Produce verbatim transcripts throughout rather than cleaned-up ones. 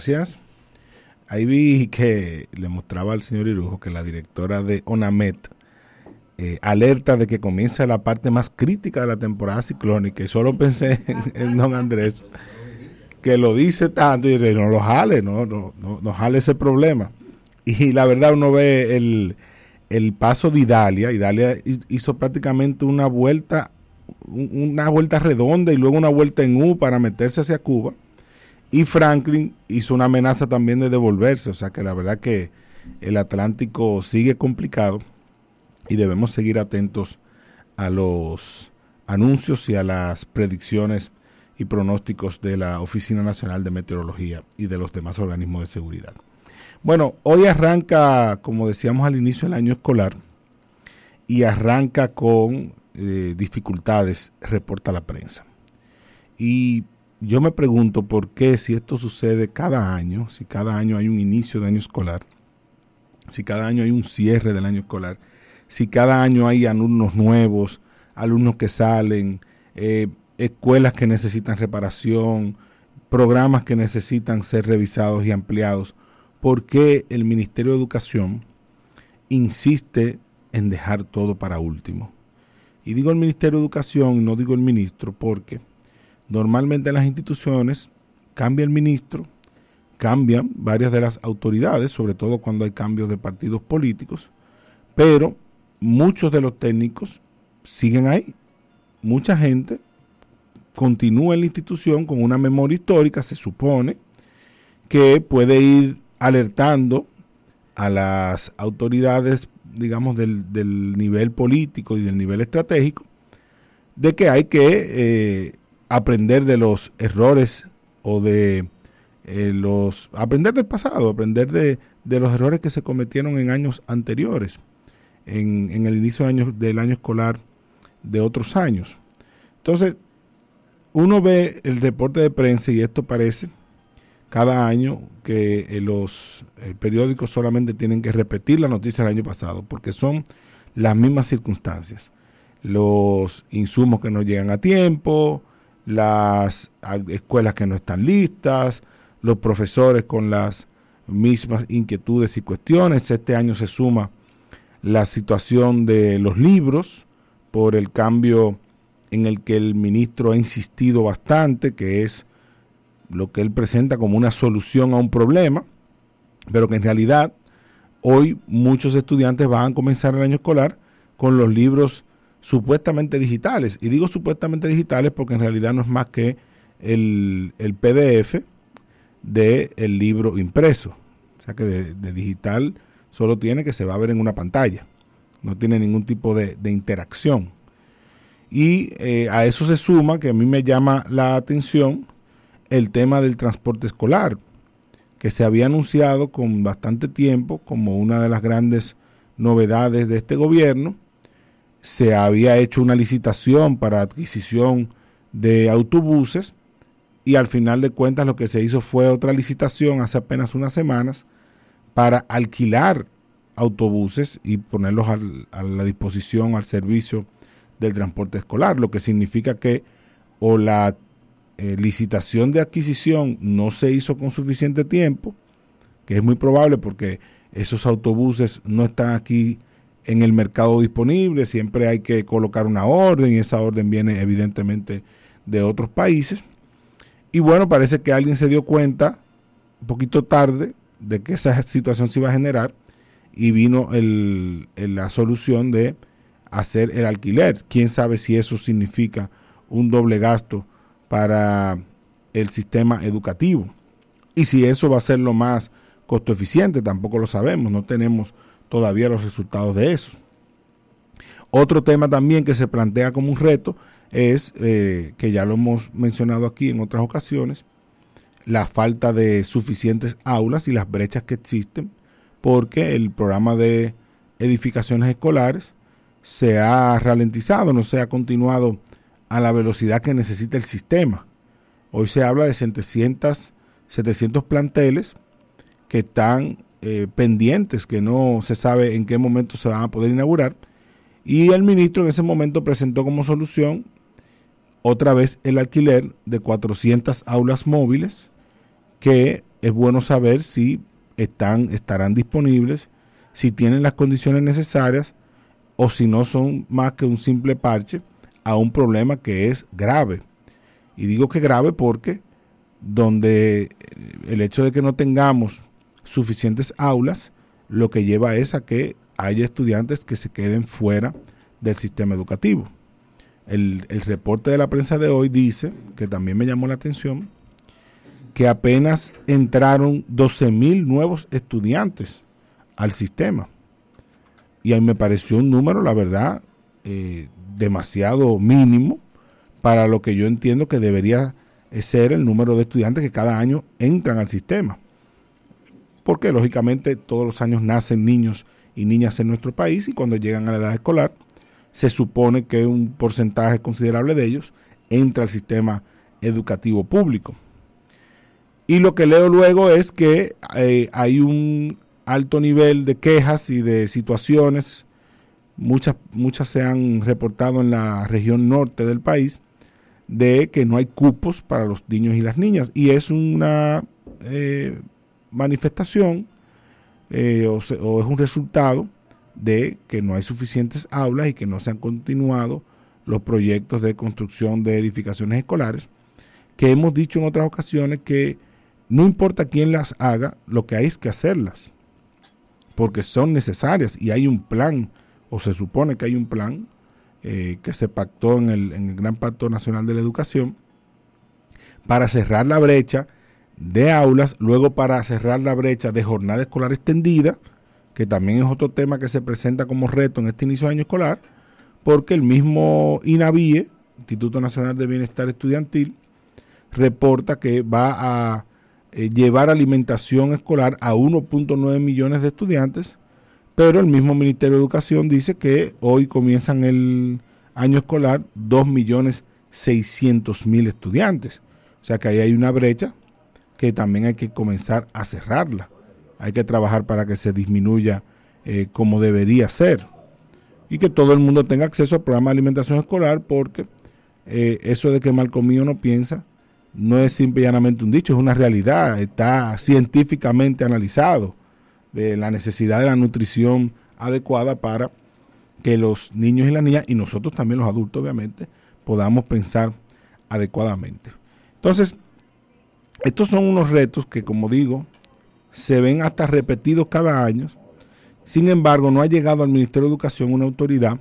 Gracias. Ahí vi que le mostraba al señor Irujo que la directora de ONAMED eh, alerta de que comienza la parte más crítica de la temporada ciclónica, y solo pensé en, en don Andrés, que lo dice tanto y no lo jale, no, no, no, no jale ese problema. Y la verdad uno ve el, el paso de Idalia. Idalia hizo prácticamente una vuelta, una vuelta redonda y luego una vuelta en U para meterse hacia Cuba. Y Franklin hizo una amenaza también de devolverse, o sea que la verdad que el Atlántico sigue complicado y debemos seguir atentos a los anuncios y a las predicciones y pronósticos de la Oficina Nacional de Meteorología y de los demás organismos de seguridad. Bueno, hoy arranca, como decíamos al inicio, el año escolar y arranca con eh, dificultades, reporta la prensa. Y yo me pregunto por qué, si esto sucede cada año, si cada año hay un inicio de año escolar, si cada año hay un cierre del año escolar, si cada año hay alumnos nuevos, alumnos que salen, eh, escuelas que necesitan reparación, programas que necesitan ser revisados y ampliados, ¿por qué el Ministerio de Educación insiste en dejar todo para último? Y digo el Ministerio de Educación, no digo el ministro, porque normalmente en las instituciones cambia el ministro, cambian varias de las autoridades, sobre todo cuando hay cambios de partidos políticos, pero muchos de los técnicos siguen ahí. Mucha gente continúa en la institución con una memoria histórica, se supone, que puede ir alertando a las autoridades, digamos, del, del nivel político y del nivel estratégico, de que hay que eh, aprender de los errores o de eh, los, aprender del pasado, aprender de, de los errores que se cometieron en años anteriores, en, en el inicio de año, del año escolar de otros años. Entonces, uno ve el reporte de prensa y esto parece cada año que eh, los eh, periódicos solamente tienen que repetir la noticia del año pasado, porque son las mismas circunstancias. Los insumos que no llegan a tiempo, las escuelas que no están listas, los profesores con las mismas inquietudes y cuestiones. Este año se suma la situación de los libros por el cambio en el que el ministro ha insistido bastante, que es lo que él presenta como una solución a un problema, pero que en realidad hoy muchos estudiantes van a comenzar el año escolar con los libros supuestamente digitales. Y digo supuestamente digitales porque en realidad no es más que el, el P D F del libro impreso. O sea que de, de digital solo tiene que se va a ver en una pantalla. No tiene ningún tipo de, de interacción. Y eh, a eso se suma, que a mí me llama la atención, el tema del transporte escolar, que se había anunciado con bastante tiempo como una de las grandes novedades de este gobierno. Se había hecho una licitación para adquisición de autobuses y al final de cuentas lo que se hizo fue otra licitación hace apenas unas semanas para alquilar autobuses y ponerlos al, a la disposición, al servicio del transporte escolar, lo que significa que o la eh, licitación de adquisición no se hizo con suficiente tiempo, que es muy probable porque esos autobuses no están aquí en el mercado disponible, siempre hay que colocar una orden y esa orden viene evidentemente de otros países. Y bueno, parece que alguien se dio cuenta un poquito tarde de que esa situación se iba a generar y vino el, el, la solución de hacer el alquiler. Quién sabe si eso significa un doble gasto para el sistema educativo y si eso va a ser lo más costo eficiente, tampoco lo sabemos, no tenemos todavía los resultados de eso. Otro tema también que se plantea como un reto es, eh, que ya lo hemos mencionado aquí en otras ocasiones, la falta de suficientes aulas y las brechas que existen, porque el programa de edificaciones escolares se ha ralentizado, no se ha continuado a la velocidad que necesita el sistema. Hoy se habla de setecientos, setecientos planteles que están eh, pendientes, que no se sabe en qué momento se van a poder inaugurar, y el ministro en ese momento presentó como solución otra vez el alquiler de cuatrocientas aulas móviles que es bueno saber si están, estarán disponibles, si tienen las condiciones necesarias o si no son más que un simple parche a un problema que es grave. Y digo que grave porque donde el hecho de que no tengamos suficientes aulas, lo que lleva es a que haya estudiantes que se queden fuera del sistema educativo. El, el reporte de la prensa de hoy dice, que también me llamó la atención, que apenas entraron doce mil nuevos estudiantes al sistema. Y ahí me pareció un número, la verdad, eh, demasiado mínimo para lo que yo entiendo que debería ser el número de estudiantes que cada año entran al sistema. Porque lógicamente todos los años nacen niños y niñas en nuestro país y cuando llegan a la edad escolar se supone que un porcentaje considerable de ellos entra al sistema educativo público. Y lo que leo luego es que eh, hay un alto nivel de quejas y de situaciones, muchas, muchas se han reportado en la región norte del país, de que no hay cupos para los niños y las niñas. Y es una eh, manifestación eh, o, se, o es un resultado de que no hay suficientes aulas y que no se han continuado los proyectos de construcción de edificaciones escolares, que hemos dicho en otras ocasiones que no importa quién las haga, lo que hay es que hacerlas, porque son necesarias y hay un plan, o se supone que hay un plan eh, que se pactó en el, en el Gran Pacto Nacional de la Educación para cerrar la brecha de aulas, luego para cerrar la brecha de jornada escolar extendida, que también es otro tema que se presenta como reto en este inicio de año escolar, porque el mismo INAVIE, Instituto Nacional de Bienestar Estudiantil, reporta que va a eh, llevar alimentación escolar a uno punto nueve millones de estudiantes, pero el mismo Ministerio de Educación dice que hoy comienzan el año escolar dos millones seiscientos mil estudiantes. O sea que ahí hay una brecha que también hay que comenzar a cerrarla. Hay que trabajar para que se disminuya eh, como debería ser y que todo el mundo tenga acceso al programa de alimentación escolar, porque eh, eso de que mal comido no piensa no es simple y llanamente un dicho, es una realidad, está científicamente analizado de la necesidad de la nutrición adecuada para que los niños y las niñas, y nosotros también los adultos obviamente, podamos pensar adecuadamente. Entonces, estos son unos retos que, como digo, se ven hasta repetidos cada año. Sin embargo, no ha llegado al Ministerio de Educación una autoridad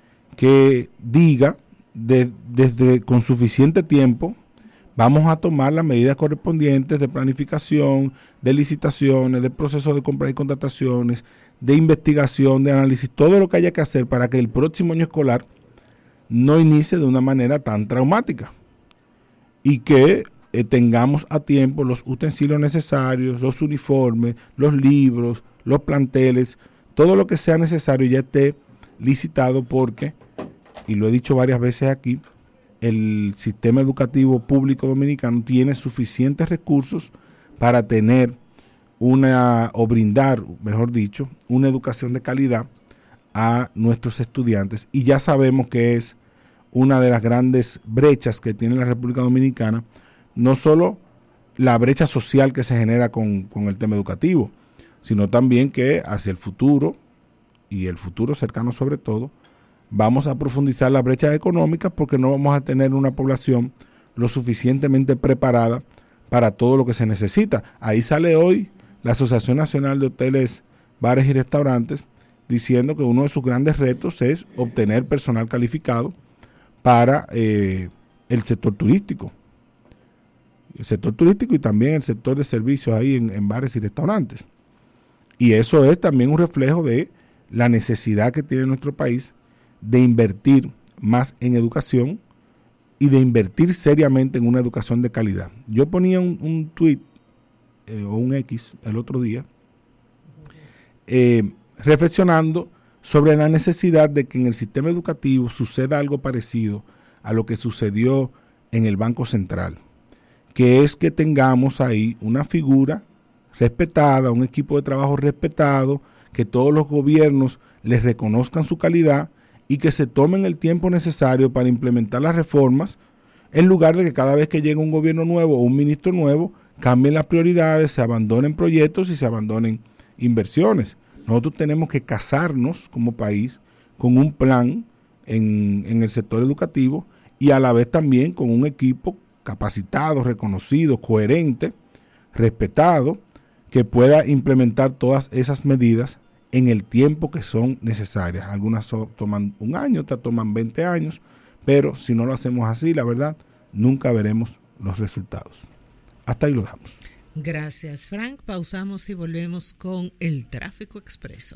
que diga de, desde con suficiente tiempo vamos a tomar las medidas correspondientes de planificación, de licitaciones, de procesos de compra y contrataciones, de investigación, de análisis, todo lo que haya que hacer para que el próximo año escolar no inicie de una manera tan traumática y que eh, tengamos a tiempo los utensilios necesarios, los uniformes, los libros, los planteles, todo lo que sea necesario ya esté licitado, porque, y lo he dicho varias veces aquí, el sistema educativo público dominicano tiene suficientes recursos para tener una, o brindar, mejor dicho, una educación de calidad a nuestros estudiantes. Y ya sabemos que es una de las grandes brechas que tiene la República Dominicana, no solo la brecha social que se genera con, con el tema educativo, sino también que hacia el futuro, y el futuro cercano sobre todo, vamos a profundizar la brecha económica, porque no vamos a tener una población lo suficientemente preparada para todo lo que se necesita. Ahí sale hoy la Asociación Nacional de Hoteles, Bares y Restaurantes diciendo que uno de sus grandes retos es obtener personal calificado para eh, el sector turístico. El sector turístico y también el sector de servicios ahí en, en bares y restaurantes. Y eso es también un reflejo de la necesidad que tiene nuestro país de invertir más en educación y de invertir seriamente en una educación de calidad. Yo ponía un, un tweet eh, o un X el otro día eh, reflexionando sobre la necesidad de que en el sistema educativo suceda algo parecido a lo que sucedió en el Banco Central, que es que tengamos ahí una figura respetada, un equipo de trabajo respetado, que todos los gobiernos les reconozcan su calidad y que se tomen el tiempo necesario para implementar las reformas, en lugar de que cada vez que llega un gobierno nuevo o un ministro nuevo cambien las prioridades, se abandonen proyectos y se abandonen inversiones. Nosotros tenemos que casarnos como país con un plan en, en el sector educativo y a la vez también con un equipo capacitado, reconocido, coherente, respetado, que pueda implementar todas esas medidas en el tiempo que son necesarias. Algunas so, toman un año, otras toman veinte años, pero si no lo hacemos así, la verdad, nunca veremos los resultados. Hasta ahí lo dejamos. Gracias, Frank. Pausamos y volvemos con el Tráfico Expreso.